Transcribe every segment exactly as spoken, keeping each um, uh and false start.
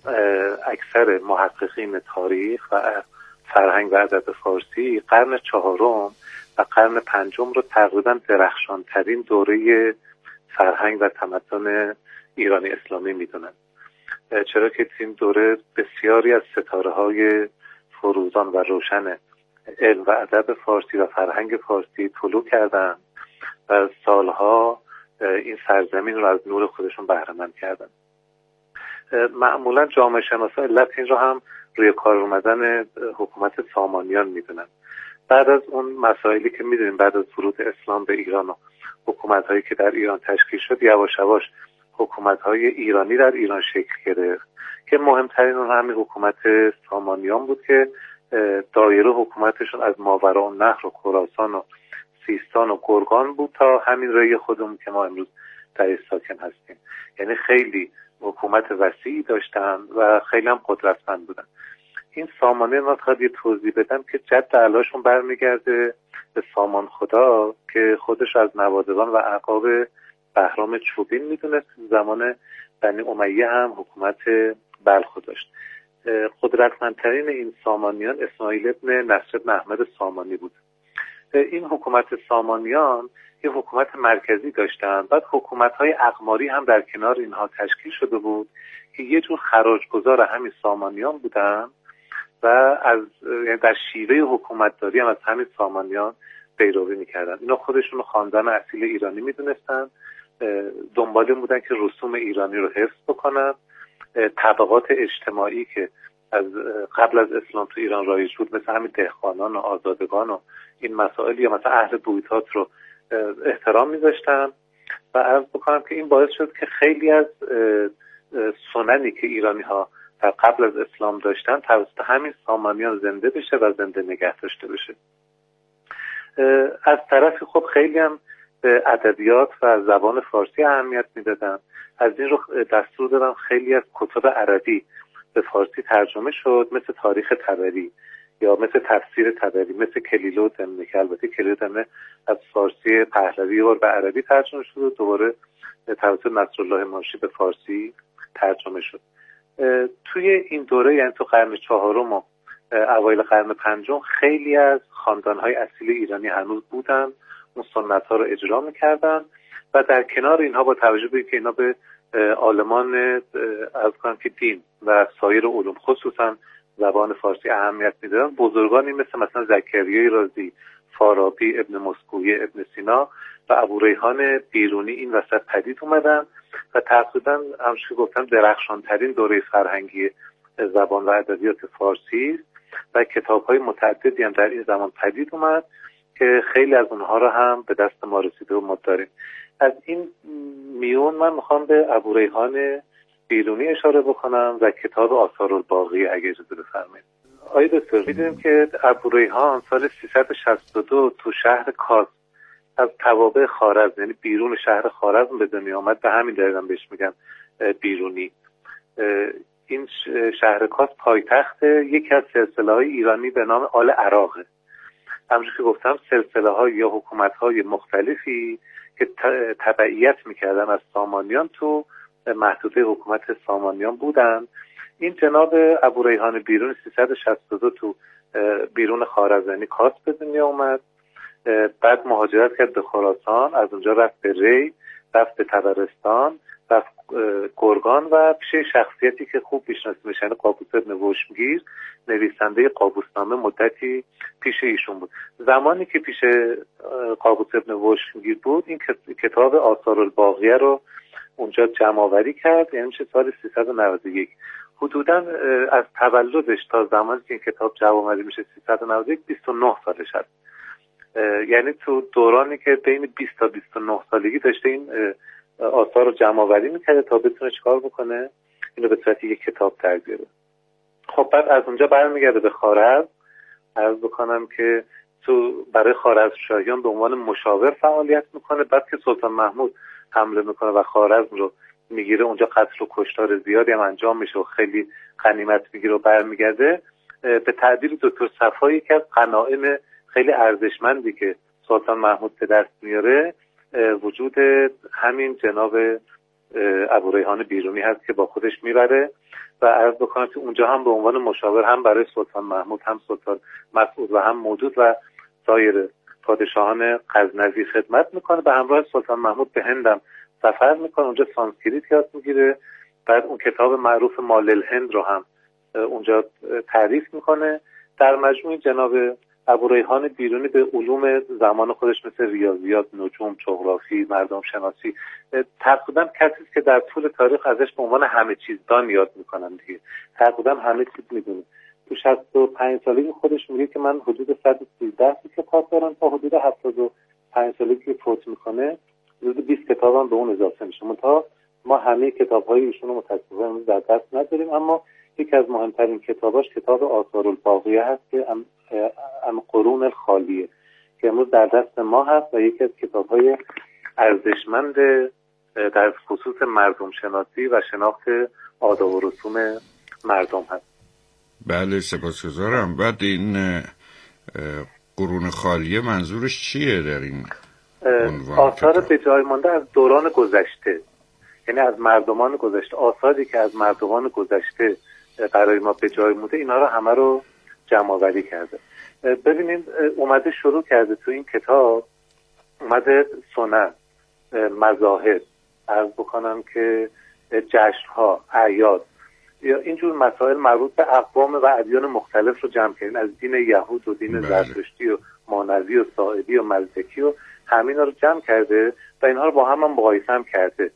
اکثر محققین تاریخ و فرهنگ و ادب فارسی قرن چهارم و قرن پنجم رو تقریبا درخشانترین دوره فرهنگ و تمدن ایرانی اسلامی میدونن، چرا که این دوره بسیاری از ستاره های فروزان و روشن علم و ادب فارسی و فرهنگ فارسی طلوع کردن و سالها این سرزمین رو از نور خودشون بهره مند کردن. معمولا جامعه شناسا علت این رو هم روی کار اومدن حکومت سامانیان میدونن. بعد از اون مسائلی که میدونیم بعد از ورود اسلام به ایران و حکومت هایی که در ایران تشکیل شد، یواش یواش حکومت های ایرانی در ایران شکل گرفت که مهمترین اون همین حکومت سامانیان بود که دایره حکومتشون از ماوراءالنهر و خراسان و سیستان و گرگان بود تا همین رای خودمون که ما امروز در ساکن هستیم. یعنی خیلی حکومت وسیعی داشتن و خیلی هم قدرتمند بودن. این سامانیان ما فقط یه توضیح بدم که جد علاشون برمیگرده به سامان خدا که خودش از نوادگان و اعقاب بهرام چوبین میدونست. زمان بنی امیه هم حکومت بلخ داشت. قدرتمندترین این سامانیان اسماعیل ابن نصر بن احمد سامانی بود. این حکومت سامانیان یه حکومت مرکزی داشتن، بعد حکومت‌های اقماری هم در کنار اینها تشکیل شده بود که یه جور خراجگزار همین سامانیان بودن و از یعنی در شیوه حکومتداری هم از همین سامانیان پیروی می‌کردن. اینا خودشون خاندان اصیل ایرانی می‌دونستن، دنبال این بودن که رسوم ایرانی رو حفظ بکنن. طبقات اجتماعی که از قبل از اسلام تو ایران رایج بود مثل همین دهقانان و آزادگان و این مسائل یا مثلا اهل بویتات رو احترام می‌ذاشتن و عرض بکنم که این باعث شد که خیلی از سننی که ایرانی‌ها در قبل از اسلام داشتن توسط همین سامانیان زنده بشه و زنده نگه داشته بشه. از طرفی خب خیلی هم به ادبیات و زبان فارسی اهمیت میدادن. از این رو دستور دادن خیلی از کتب عربی به فارسی ترجمه شد، مثل تاریخ طبری یا مثل تفسیر طبری، مثل کلیله و دمنه که البته کلیله و دمنه از فارسی پهلوی و به عربی ترجمه شد و دوباره توسط نصرالله منشی به فارسی ترجمه شد. توی این دوره یعنی تو قرن چهارم و اوایل قرن پنجم خیلی از خاندان‌های اصیل ایرانی هنوز بودن، اون سنت‌ها رو اجرا می‌کردن و در کنار اینها با توجه به اینکه اینا به عالمان از کنم که دین و سایر علوم خصوصا زبان فارسی اهمیت میدادن، بزرگانی مثل مثلا زکریای رازی، فارابی، ابن مسکویه، ابن سینا و ابو ریحان بیرونی این وسط پدید اومدن و تقریبا همونش که گفتم درخشانترین دوره فرهنگی زبان و ادبیات فارسی و کتاب‌های متعددی هم در این زمان پدید اومد که خیلی از اونها رو هم به دست ما رسیده و ما داریم. از این میون من میخوام به ابو ریحان بیرونی اشاره بکنم و کتاب آثارالباقی اگه اجازه بفرمایید. آقای دکتر، می‌دونیم که ابو ریحان سال سیصد و شصت و دو تو شهر کاس از توابع خوارزم یعنی بیرون شهر خوارزم به دنیا آمد، به همین دلیل هم بهش میگن بیرونی. این شهر کاس پایتخت یکی از سلسله‌های ایرانی به نام آل عراقه. همونجوری که گفتم سلسله‌های یا حکومت‌های مختلفی که تبعیت می‌کردن از سامانیان تو محدوده حکومت سامانیان بودن. این جناب ابو ریحان بیرون سیصد و شصت و دو تو بیرون خوارزمی کاس به دنیا اومد، بعد مهاجرت کرد به خراسان، از اونجا رفت به ری، رفت به طبرستان، رفت گرگان و پیش شخصیتی که خوب میشناسید میشن قابوس ابن وشمگیر، نویسنده قابوسنامه مدتی پیش ایشون بود. زمانی که پیش قابوس ابن وشمگیر بود این کتاب آثارالباقیه رو اونجا جمع آوری کرد، یعنی چه سال سیصد و نود و یک. حدوداً از تولدش تا زمانی که این کتاب جمع آوری میشه سیصد و نود و یک بیست و نه سالش هست. یعنی تو دورانی که بین بیست تا بیست و نه سالگی داشته این آثار رو جمع آوری میکرده تا بتونه چیکار بکنه، اینو به صورت یک کتاب در بیاره. خب بعد از اونجا برمیگرده به خوارزم. عرض بکنم که تو برای خوارزمشاهیان به عنوان مشاور فعالیت میکنه. بعد که سلطان محمود حمله میکنه و خوارزم رو میگیره، اونجا قتل و کشتار زیادی هم انجام میشه و خیلی غنیمت میگیره و برمیگرده. به تعبیر دکتر صفایی که از غنایم خیلی ارزشمندی که سلطان محمود به دست میاره وجود همین جناب ابو ریحان بیرونی هست که با خودش میبره و عرض بکنم که اونجا هم به عنوان مشاور هم برای سلطان محمود، هم سلطان مسعود و هم مودود و سایر پادشاهان غزنوی خدمت میکنه. به همراه سلطان محمود به هندم سفر میکنه، اونجا سانسکریت یاد میگیره. بعد اون کتاب معروف مال الهند رو هم اونجا تعریف میکنه. در مجموع جناب ابوریحان بیرونی به علوم زمان خودش مثل ریاضیات، نجوم، جغرافی، مردم شناسی تقریبا کسی که در طول تاریخ ازش به عنوان همه چیز دان یاد میکنن دیگه، تقریبا همه چیز میدونه. تو شصت و پنج سالگی خودش میگه که من حدود صد و سیزده کتاب دارم، تا حدود هفتاد و پنج سالگی که فوت میکنه حدود بیست کتابم به اون اضافه میشه. منتها ما همه کتاب‌های ایشون رو متأسفانه در دست نداریم، اما یکی از مهمترین کتاباش کتاب آثار الباقیه هست که ام, ام قرون الخالیه که امروز در دست ما هست و یکی از کتاب‌های ارزشمند در خصوص مردم شناسی و شناخت آداب و رسوم مردم هست. بله سپاسگزارم. بعد این قرون خالیه منظورش چیه در این عنوان؟ آثار به جای مانده از دوران گذشته، یعنی از مردمان گذشته، آثاری که از مردمان گذشته برای ما به جای مونده، اینا رو همه رو جمع آوری کرده. ببینید اومده شروع کرده تو این کتاب، اومده سنن، مذاهب، عرض بکنم که جشن‌ها، اعیاد یا اینجور مسائل مربوط به اقوام و ادیان مختلف رو جمع کردن، از دین یهود و دین زرتشتی و مانوی و صائبی و ملتکی و همینا رو جمع کرده و اینها رو با هم هم مقایسه هم کرده.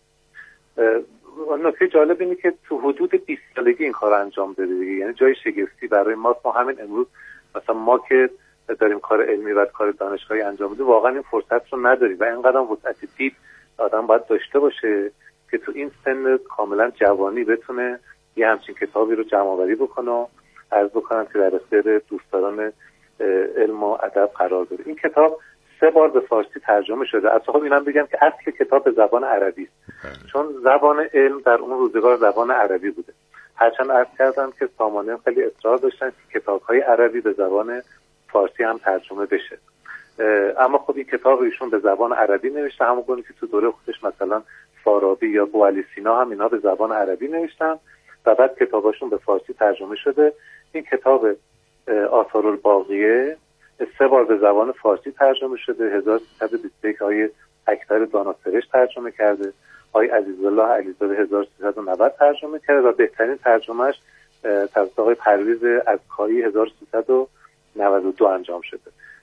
نکته جالب اینه که تو حدود بیست سالگی این کار انجام داده دیگه، یعنی جای شگفتی برای ما. ما همین امروز مثلا ما که داریم کار علمی و کار دانشگاهی انجام میدیم واقعا این فرصت رو نداریم و اینقدر وسعت دید آدم باید داشته باشه که تو این سن کاملا جوانی بتونه یه همچین کتابی رو جمع آوری بکنه و عرض بکنم که در اختیار دوستداران علم و ادب قرار بده. این کتاب سه بار به فارسی ترجمه شده. از خب اینم بگم که اصل کتاب به زبان عربی است، چون زبان علم در اون روزگار زبان عربی بوده. هرچند عرض کردم که سامانیان خیلی اصرار داشتن که کتاب‌های عربی به زبان فارسی هم ترجمه بشه، اما خب این کتاب ایشون به زبان عربی نوشته، همونگونه که تو دوره خودش مثلا فارابی یا بوعلی سینا هم اینا به زبان عربی نوشتن و بعد کتاباشون به فارسی ترجمه شده. این کتاب آثار الباقیه سه بار به زبان فارسی ترجمه شده. هزار و سیصد و بیست و یک آقای اکبر داناسرشت ترجمه کرده، آقای عزیزالله علیزاده هزار و سیصد و نود ترجمه کرده و بهترین ترجمهش توسط آقای پرویز عزکایی هزار و سیصد و نود و دو انجام شده.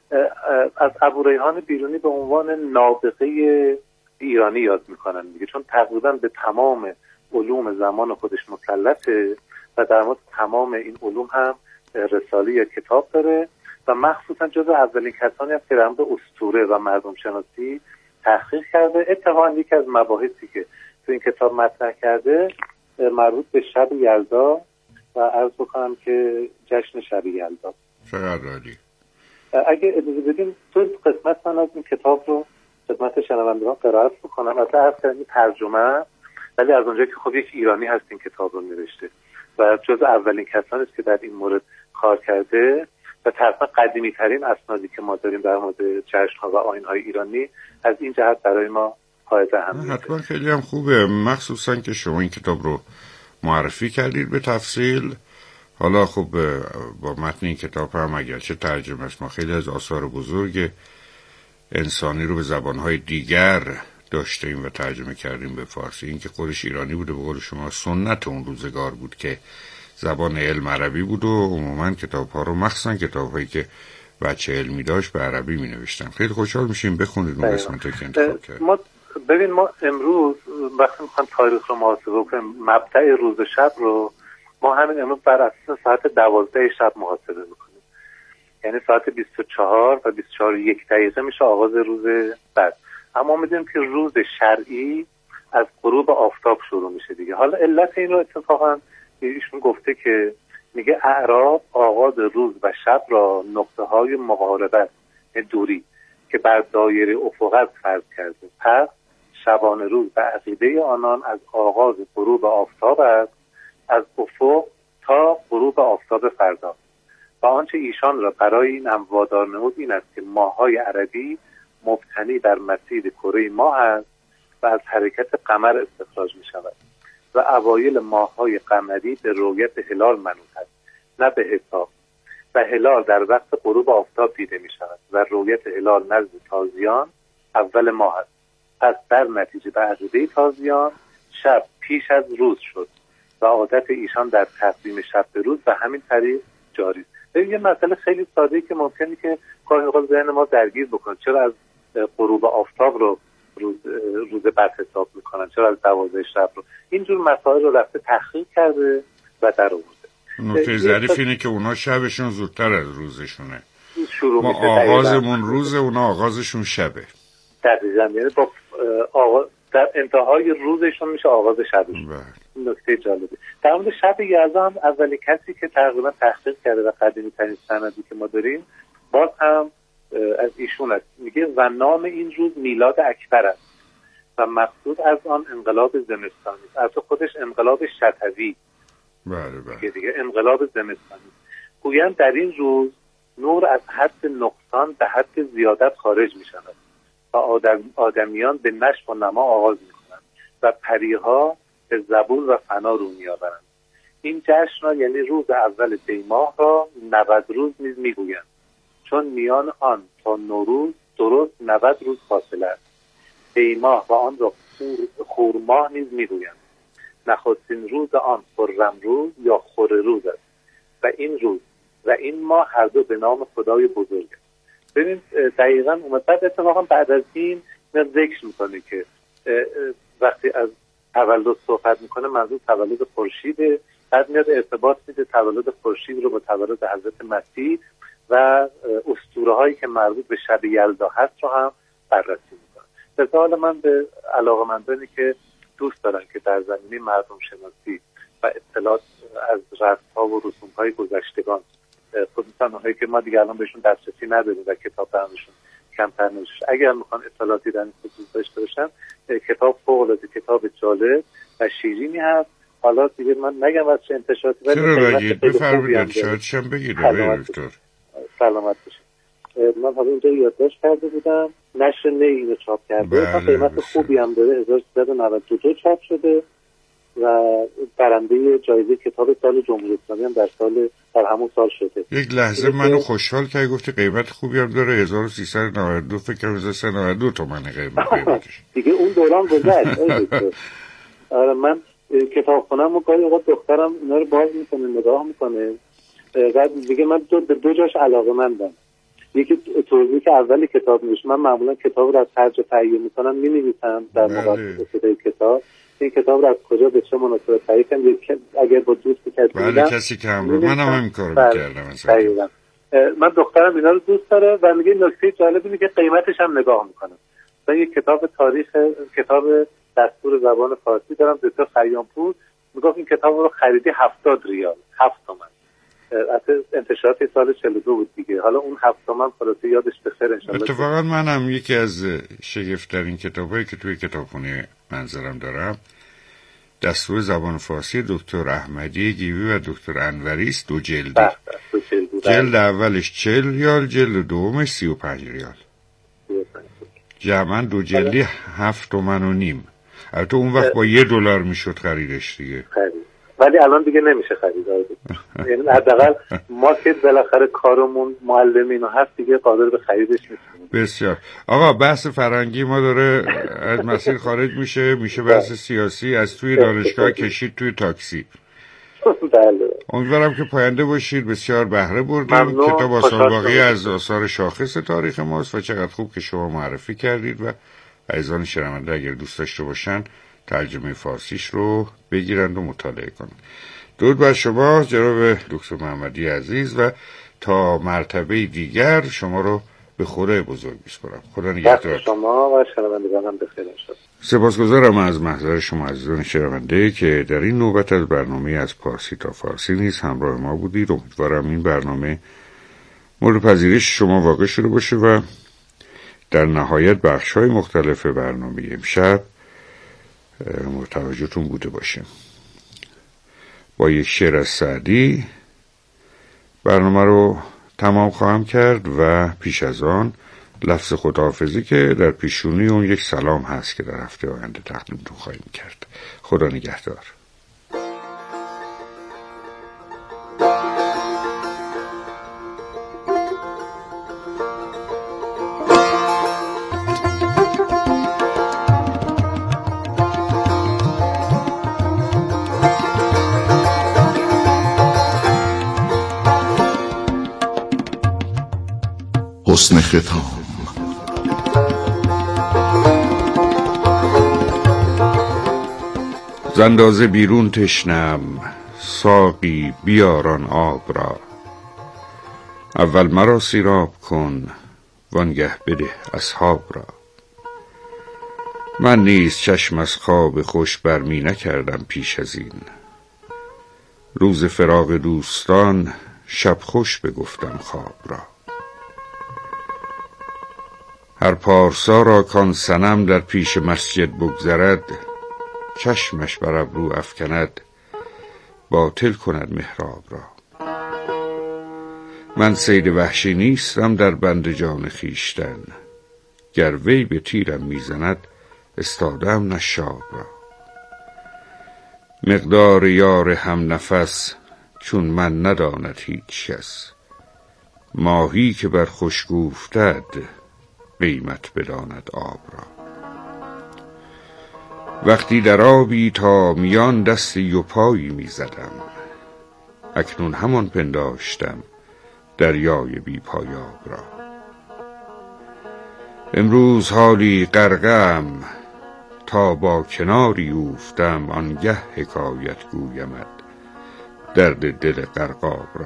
از ابوریحان بیرونی به عنوان نابغه ایرانی یاد میکنن دیگه، چون تقریبا به تمام علوم زمان خودش مسلطه و در مورد تمام این علوم هم رساله یا کتاب داره و مخصوصا جزو اولین کسانی هست که در مورد اسطوره و مردم شناسی تحقیق کرده. اتفاقا یکی از مباحثی که تو این کتاب مطرح کرده مربوط به شب یلدا و عرض بکنم که جشن شب یلدا. چقدر عالی. اگه اجازه بدین تو قسمت من از این کتاب رو خدمت شنوندگان قرائت بکنم. اصلا از این ترجمه، ولی از اونجایی که خب یک ایرانی هست این کتاب رو نوشته و جز اولین کسانی است که در این مورد کار کرده و تقریبا قدیمی ترین اسنادی که ما داریم در مورد جشن‌ها و آیین‌های ایرانی از این جهت برای ما حائز اهمیته. حتما خیلی هم خوبه، مخصوصا که شما این کتاب رو معرفی کردید به تفصیل. حالا خب با متن این کتاب هم اگرچه ترجمه است، ما خیلی از آثار بزرگ انسانی رو به زبان‌های دیگر داشتیم و ترجمه کردیم به فارسی. این که خودش ایرانی بوده، به قول شما سنت اون روزگار بود که زبان علم عربی بود و عموما کتاب‌ها رو مخصوصا کتاب‌هایی که بچه علمی داشت به عربی می‌نوشتن. خیلی خوشحال میشیم بخونید اون قسمتی که انتخاب کردید. ما ببین ما امروز وقتی می‌خوایم تاریخ رو محاسبه کنیم، مبدأ روز شب رو ما همین امروز بر اساس ساعت دوازده شب محاسبه می‌کنیم، یعنی ساعت بیست و چهار و بیست و چهار و یک دقیقه میشه آغاز روز بعد. اما می‌دونیم که روز شرعی از غروب آفتاب شروع میشه دیگه. حالا علت این رو اتفاقا ایشون گفته که میگه اعراب آغاز روز و شب را نقطه های مقاربت دوری که بر دایره افقت فرض کرده، پس شبان روز به عقیده آنان از آغاز غروب آفتاب است، از افق تا غروب آفتاب فردا. و آنچه ایشان را برای این هم وادار نمود این است که ماه‌های عربی مبتنی بر مسیر کره ماه است و از حرکت قمر استخراج می شود. و اوایل ماه‌های قمری به رؤیت هلال منوط است، نه به حساب. و هلال در وقت غروب آفتاب دیده می شود و رؤیت هلال نزد تازیان اول ماه است. پس در نتیجه به عقیده تازیان شب پیش از روز شد و عادت ایشان در تقویم شب به روز و همین طریق جاری است. یه مسئله خیلی ساده‌ای که ممکنه که گاهی اوقات ذهن ما درگیر بکنه، چرا از غروب آفتاب رو روز روز بعد حساب میکنن، چرا از دوازده شب رو؟ اینجور مسائل رو رفته تحقیق کرده و در آورده. نکته ظریف اینه که اونا شبشون زودتر از روزشونه، شروع ما آغازمون روزه، اونا آغازشون شبه. دقیقاً، یعنی با آغاز در انتهای روزشون میشه آغاز شبشون. این نکته جالبه. در مورد شب یلدا هم اولین کسی که تقریبا تحقیق کرده و قدیمی ترین سندی که ما داریم باز هم از ایشون است. میگه و نام این روز میلاد اکبر است و مقصود از آن انقلاب زمستانی است. البته خودش انقلاب شتوی. بله بله. دیگه انقلاب زمستانی. گویند در این روز نور از حد نقصان به حد زیادت خارج می شود و آدم آدمیان به نشو و نما آغاز می کنند و پریها به زبون و فنا رو می آورند. این جشن یعنی روز اول دی ماه را نود روز نیز می گویند، چون میان آن تا نوروز درست نود روز فاصله است. دی ماه و آن را خور ماه نیز می گویند. نخستین روز آن خرم روز یا خور روز است و این روز و این ماه هر دو به نام خدای بزرگ است. ببین دقیقاً اومد. بعد اتفاقا بعد از این میاد ذکر میکنه که وقتی از تولد صحبت میکنه منظور تولد خورشیده، بعد میاد ارتباط میده تولد خورشید رو با تولد حضرت مسیح و اسطوره هایی که مربوط به شب یلدا هست رو هم بررسی میکنه. به حال من به علاقه‌مندانی که دوست دارن که در زمینه مردم شناسی و اطلاعات از رسم‌ها و رسوم‌های گذشتگان، خصوصا اونهایی که ما دیگه الان بهشون دسترسی نداریم و کتاب برامشون کمتر نوشته، اگر میخوان اطلاعاتی در این خصوص داشته باشن، کتاب فوق‌العاده کتاب جالب و شیرینی هست. حالا دیگه من نگم از چه انتشاراتی، ولی چرا بگید بفرمایید، شاید شم بگید دکتر. سلامت باشید. من حالا اینجا یادداشت کرده بودم، نشر نی اینو چاپ کرده، قیمت خوبی هم داره، هزار و سیصد و نود و دو چاپ شده و برنده جایزه کتاب سال جمهوری اسلامی هم در سال در همون سال شده. یک لحظه منو خوشحال که گفتی قیمت خوبی هم داره، هزار و سیصد و نود و دو، فکر کنم هزار و سیصد و نود و دو تومن قیمتش. دیگه اون دوران گذشت. آره من کتابخونه‌مو گاهی اوقات دخترم اینا رو باز میکنه نگاه میکنه، بعد دیگه من دو به دو جاش علاقه‌مندم. یکی توضیحی که اولی کتاب میشه، من معمولا کتاب رو از هر جا تهیه میکنم مینویسم در مقابل صدای کتاب این کتاب رو از کجا به چه مناسبت تهیه کنم، اگر با دوستی کسی بله کسی که هم رو منم همین کارو میکردم مثلا. من دخترم اینا رو دوست داره و میگه نکته جالبی میگه قیمتش هم نگاه میکنم. من یک کتاب تاریخ کتاب دستور زبان فارسی دارم، دکتر خیامپور میگفت این کتاب رو خریدی هفتاد ریال، هفت تومن. انتشارات سال چهل و دو بود دیگه. حالا اون هفت تومن خلاصه یادش بخیر انشالله. اتفاقا منم یکی از شگفت‌ترین کتابایی که توی کتابخونه منظرم دارم دستور زبان فارسی دکتر احمدی گیوی و دکتر انوری است، دو جلدی. جلد اولش چهل ریال، جلد دومش سی و پنج ریال. جمعاً دو جلدی هفت تومن و نیم. البته اون وقت با یه دلار میشد خریدش دیگه. خرید. ولی الان دیگه نمیشه خرید. یعنی حداقل ما که بالاخره کارمون معلمین و هست دیگه قادر به خریدش نیستیم. بسیار. آقا بحث فرهنگی ما داره از مسیر خارج میشه، میشه بحث سیاسی، از توی دانشگاه کشید توی تاکسی. بله. امیدوارم که پاینده باشید. بسیار بهره بردیم. کتاب آثار باقی از آثار شاخص تاریخ ماست و چقدر خوب که شما معرفی کردید و عزیزان شنونده اگر دوست داشته باشن ترجمه فارسیش رو بگیرند و مطالعه کنند. درود بر شما جناب دکتر محمدی عزیز و تا مرتبه دیگر شما رو به خدای بزرگ میسپارم. خدا نگهدار شما و شنوندگانم بخیر باشید. سپاسگزارم از محضر شما عزیزان شنونده که در این نوبت از برنامه از پارسی تا فارسی نیز همراه ما بودید. امیدوارم این برنامه مورد پذیرش شما واقع شده باشه و در نهایت بخش‌های مختلف برنامه امشب متوجهتون بوده باشه. با یک شعر از سعدی برنامه رو تمام خواهم کرد و پیش از آن لفظ خداحافظی که در پیشونی اون یک سلام هست که در هفته آینده تقدیمتون خواهیم کرد. خدا نگهدار. حسن ختام. زندازه بیرون تشنم، ساقی بیاران آب را. اول مرا سیراب کن، وانگه بده اصحاب را. من نیز چشم از خواب خوش برمی نکردم پیش از این. روز فراق دوستان شب خوش بگفتم خواب را. هر پارسا را کان صنم در پیش مسجد بگذرد، چشمش بر ابرو افکند، باطل کند محراب را. من صید وحشی نیستم در بند جان خویشتن، گر وی به تیرم میزند استادم نشاب را. مقدار یار هم نفس چون من نداند هیچ کس، ماهی که بر خشک اوفتد قیمت بداند آب را. وقتی در آبی تا میان دستی و پایی می زدم، اکنون همان پنداشتم دریای بی پایاب را. امروز حالی غرقم، تا با کناری اوفتم، آنگه حکایت گویمت درد دل غرقاب را.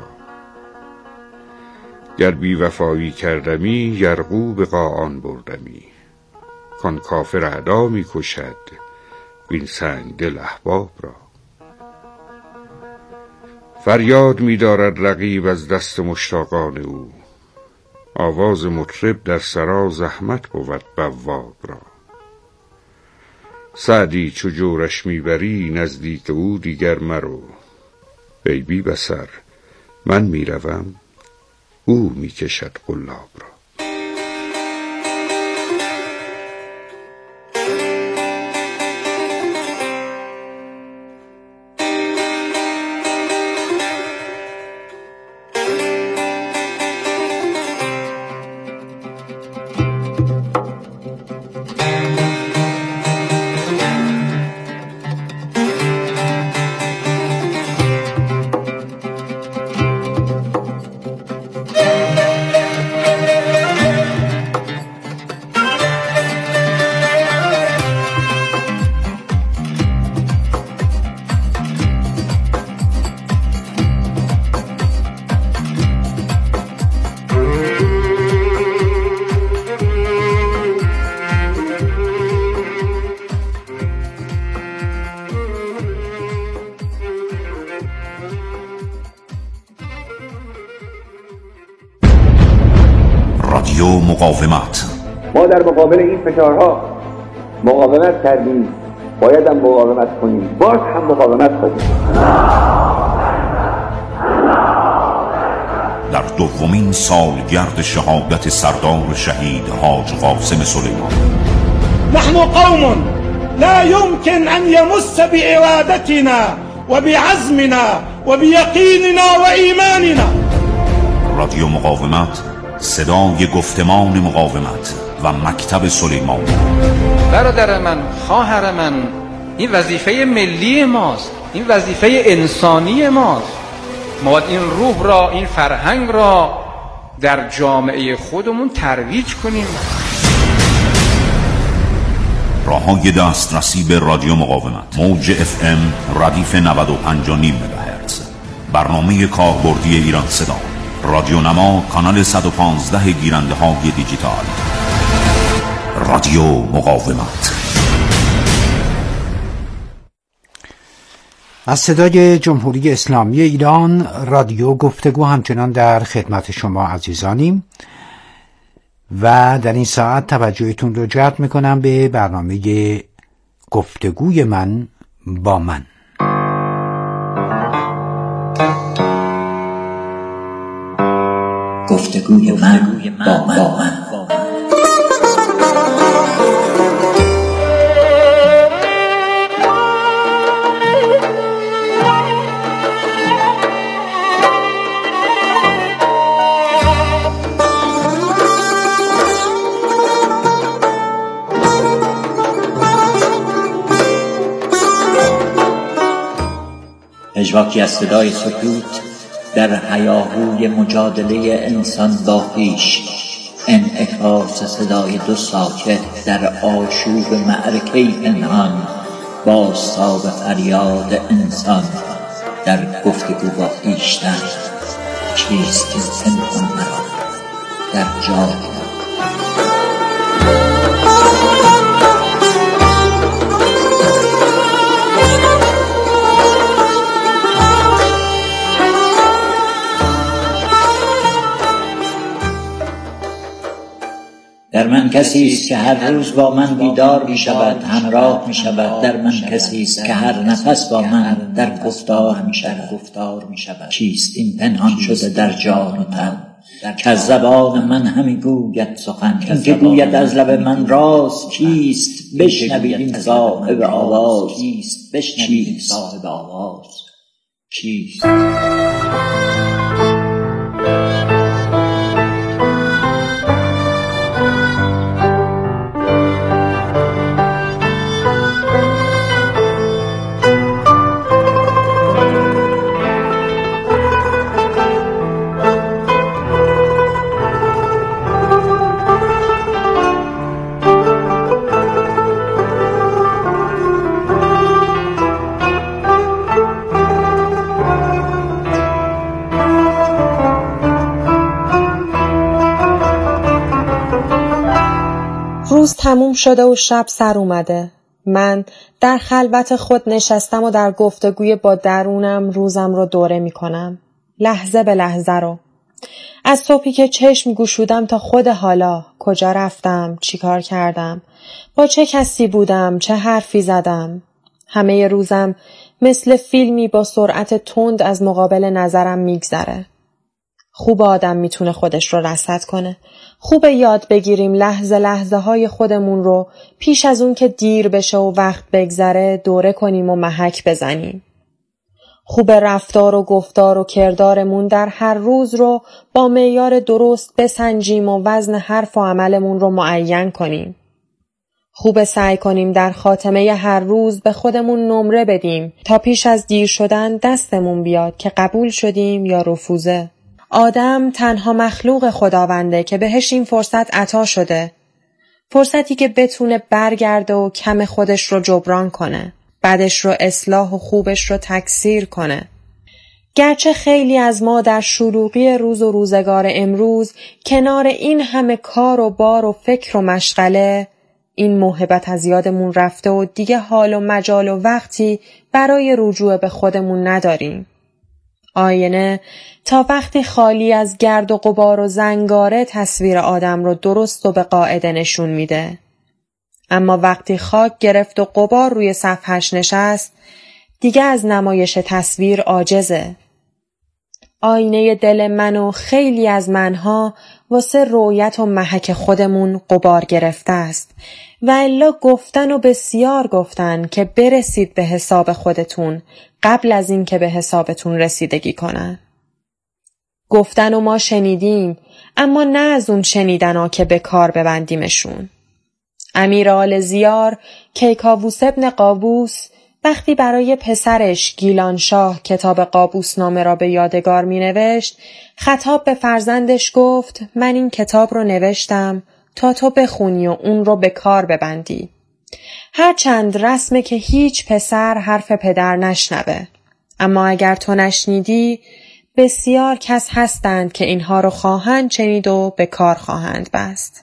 گر بی وفایی کردمی یرغو به قاآن بردمی، کان کافر اعدا می کشد وین سنگ دل احباب را. فریاد می دارد رقیب از دست مشتاقان او، آواز مطرب در سرا زحمت بود بواب را. سعدی چو جورش می بری نزدیک او دیگر مرو، ای بی بصر من می روم او می کشد قلاب را. رادیو مقاومت. ما در مقابل این فشارها مقاومت کردیم، باید هم مقاومت کنیم، باز هم مقاومت کنیم. در دومین سالگرد شهادت سردار شهید حاج قاسم سلیمانی، نحن قوم لا يمكن أن يمس بإرادتنا وبعزمنا وبيقيننا وإيماننا. رادیو مقاومت، صدای گفتمان مقاومت و مکتب سلیمان. برادر من، خواهر من، این وظیفه ملی ماست، این وظیفه انسانی ماست. ما باید این روح را، این فرهنگ را در جامعه خودمون ترویج کنیم. راههای دسترسی به رادیو مقاومت: موج اف ام ردیف نود و پنج و نیم مگاهرتز، برنامه کاربردی ایران صدا، رادیو نما کانال صد و پانزده گیرنده های دیجیتال. رادیو مقاومت. از صدای جمهوری اسلامی ایران رادیو گفتگو همچنان در خدمت شما عزیزانیم و در این ساعت توجهتون رو جلب میکنم به برنامه گفتگوی من با من. گفتگوی من با من, با من. پژواکی از صدای سکوت در هیاهوی مجادله انسان با خویش، انعکاس صدای دو ساکت در آشوب معرکه پنهان، بازتاب فریاد انسان در گفتگو با خویشتن. چیست این پنهان مرا در جای در من کسی است که هر روز با من بیدار می شود، همراه می شود. در من کسی است که هر نفس با من در گفتار می شود. چیست این پنهان شده در جان و تن که از زبان من همی گوید سخن؟ این که گوید از لب من راست کیست؟ بشنوید این صاحب آواز کیست؟ بشنوید این صاحب آواز کیست؟ روز تموم شده و شب سر اومده. من در خلوت خود نشستم و در گفتگوی با درونم روزم رو دوره می کنم. لحظه به لحظه رو. از صبحی که چشم گشودم تا خود حالا، کجا رفتم، چی کار کردم، با چه کسی بودم، چه حرفی زدم. همه روزم مثل فیلمی با سرعت تند از مقابل نظرم میگذره. خوب آدم میتونه خودش رو رصد کنه. خوبه یاد بگیریم لحظه لحظه های خودمون رو پیش از اون که دیر بشه و وقت بگذره دوره کنیم و محک بزنیم. خوبه رفتار و گفتار و کردارمون در هر روز رو با معیار درست بسنجیم و وزن حرف و عملمون رو معین کنیم. خوبه سعی کنیم در خاتمه هر روز به خودمون نمره بدیم تا پیش از دیر شدن دستمون بیاد که قبول شدیم یا رفوزه. آدم تنها مخلوق خداونده که بهش این فرصت عطا شده. فرصتی که بتونه برگرده و کم خودش رو جبران کنه. بدش رو اصلاح و خوبش رو تکثیر کنه. گرچه خیلی از ما در شلوغی روز و روزگار امروز کنار این همه کار و بار و فکر و مشغله این موهبت از یادمون رفته و دیگه حال و مجال و وقتی برای رجوع به خودمون نداریم. آینه تا وقتی خالی از گرد و غبار و زنگاره تصویر آدم رو درست و به قاعده نشون میده. اما وقتی خاک گرفت و غبار روی صفحش نشست دیگه از نمایش تصویر عاجزه. آینه دل من و خیلی از منها واسه رویت و محک خودمون غبار گرفته است و الا گفتن و بسیار گفتن که برسید به حساب خودتون قبل از این که به حسابتون رسیدگی کنن. گفتن و ما شنیدیم اما نه از اون شنیدن ها که به کار ببندیمشون. امیر آل زیار کیکاووس ابن قابوس وقتی برای پسرش گیلان شاه کتاب قابوس نامه را به یادگار می نوشت خطاب به فرزندش گفت من این کتاب رو نوشتم تا تو بخونی و اون رو به کار ببندی. هرچند رسمه که هیچ پسر حرف پدر نشنوه، اما اگر تو نشنیدی بسیار کس هستند که اینها رو خواهند شنید و به کار خواهند بست.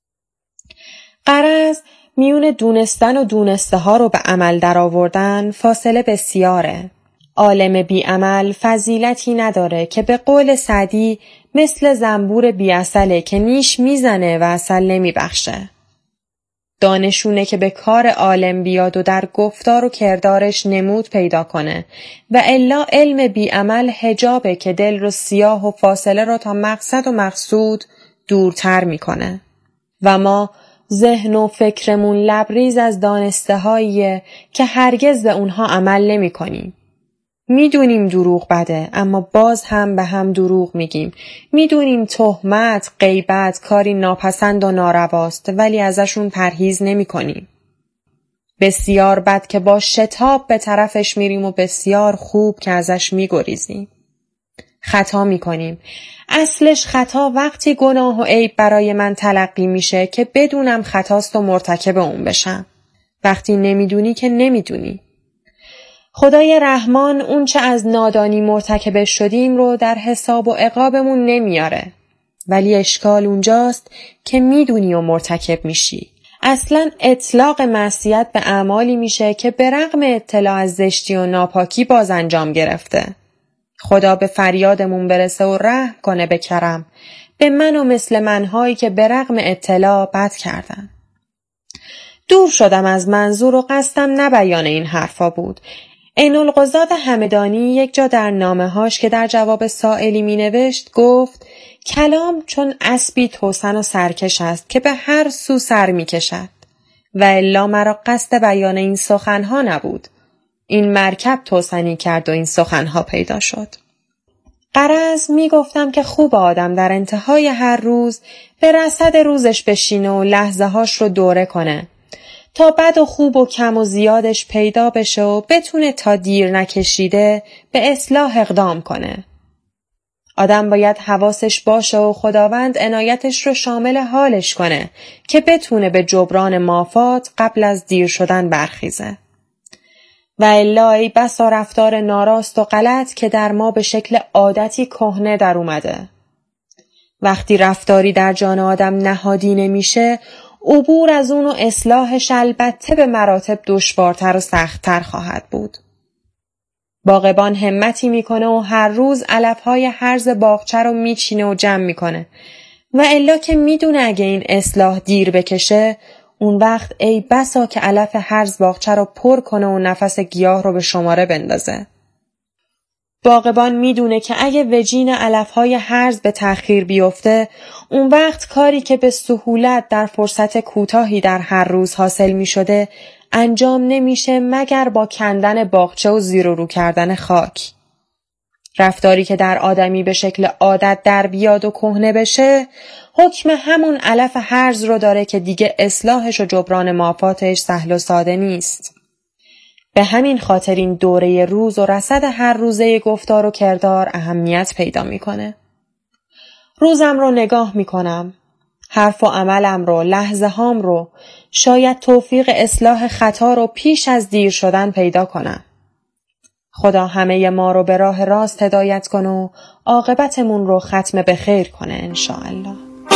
غرض میون دونستن و دونسته ها رو به عمل در آوردن فاصله بسیاره. عالم بی عمل فضیلتی نداره که به قول سعدی مثل زنبور بی عسله که نیش میزنه و عسل نمی بخشه. دانشونه که به کار عالم بیاد و در گفتار و کردارش نمود پیدا کنه و الا علم بی عمل حجابه که دل رو سیاه و فاصله رو تا مقصد و مقصود دورتر میکنه. و ما ذهن و فکرمون لبریز از دانسته هاییه که هرگز به اونها عمل نمی کنیم. میدونیم دروغ بده اما باز هم به هم دروغ میگیم. میدونیم تهمت، غیبت کاری ناپسند و نارواست ولی ازشون پرهیز نمی کنیم. بسیار بد که با شتاب به طرفش میریم و بسیار خوب که ازش میگریزیم. خطا میکنیم. اصلش خطا وقتی گناه و عیب برای من تلقی میشه که بدونم خطاست و مرتکب اون بشم. وقتی نمیدونی که نمیدونی. خدای رحمان اون چه از نادانی مرتکب شدیم رو در حساب و عقابمون نمیاره. ولی اشکال اونجاست که میدونی و مرتکب میشی. اصلا اطلاق معصیت به اعمالی میشه که به رغم اطلاع از زشتی و ناپاکی باز انجام گرفته. خدا به فریادمون برسه و رحم کنه به کرم به من و مثل منهایی که به رغم اطلاع بد کردن. دور شدم از منظور و قصدم نه بیان این حرفا بود. عین‌القضات همدانی یک جا در نامه‌هاش که در جواب سائلی می نوشت گفت کلام چون اسبی توسن و سرکش است که به هر سو سر می کشد و الا مرا قصد بیان این سخنها نبود. این مرکب توسنی کرد و این سخنها پیدا شد. غرض می گفتم که خوب آدم در انتهای هر روز به رصد روزش بشینه و لحظه هاش رو دوره کنه تا بد و خوب و کم و زیادش پیدا بشه و بتونه تا دیر نکشیده به اصلاح اقدام کنه. آدم باید حواسش باشه و خداوند عنایتش رو شامل حالش کنه که بتونه به جبران مافات قبل از دیر شدن برخیزه. و الا ای بسا رفتار ناراست و غلط که در ما به شکل عادتی کهنه در اومده. وقتی رفتاری در جان آدم نهادی نمیشه، عبور از اون و اصلاحش البته به مراتب دشوارتر و سختتر خواهد بود. باغبان همتی میکنه و هر روز علفهای هرز باغچه رو میچینه و جمع میکنه و الا که میدونه اگه این اصلاح دیر بکشه اون وقت ای بسا که علف هرز باغچه رو پر کنه و نفس گیاه رو به شماره بندازه. باغبان میدونه که اگه وجین علفهای هرز به تأخیر بیفته اون وقت کاری که به سهولت در فرصت کوتاهی در هر روز حاصل میشده انجام نمیشه مگر با کندن باغچه و زیر و رو کردن خاک. رفتاری که در آدمی به شکل عادت در بیاد و کهنه بشه حکم همون علف هرز رو داره که دیگه اصلاحش و جبران مافاتش سهل و ساده نیست. به همین خاطر این دوره روز و رصد هر روزه گفتار و کردار اهمیت پیدا میکنه. روزم رو نگاه میکنم، حرف و عملم رو، لحظه هام رو، شاید توفیق اصلاح خطا رو پیش از دیر شدن پیدا کنم. خدا همه ما رو به راه راست هدایت کنه و عاقبتمون رو ختم به خیر کنه انشاءالله.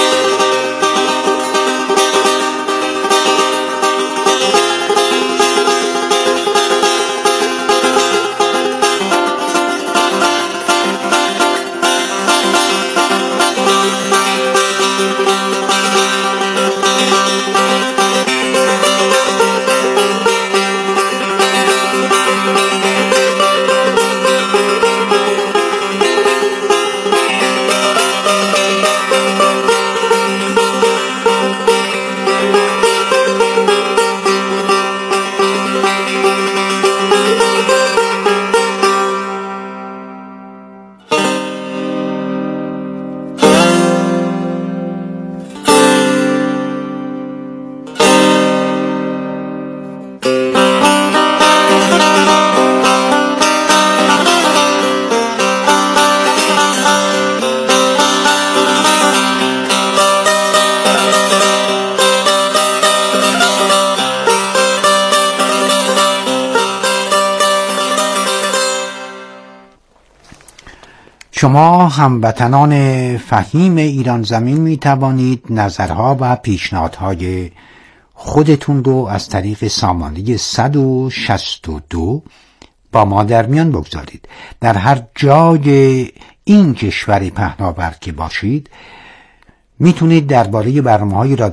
شما هموطنان فهیم ایران زمین می توانید نظرها و پیشنهادهای خودتون رو از طریق سامانه صد و شصت و دو با ما در میان بگذارید. در هر جای این کشور پهناور که باشید میتونید درباره برنامه‌های رادیو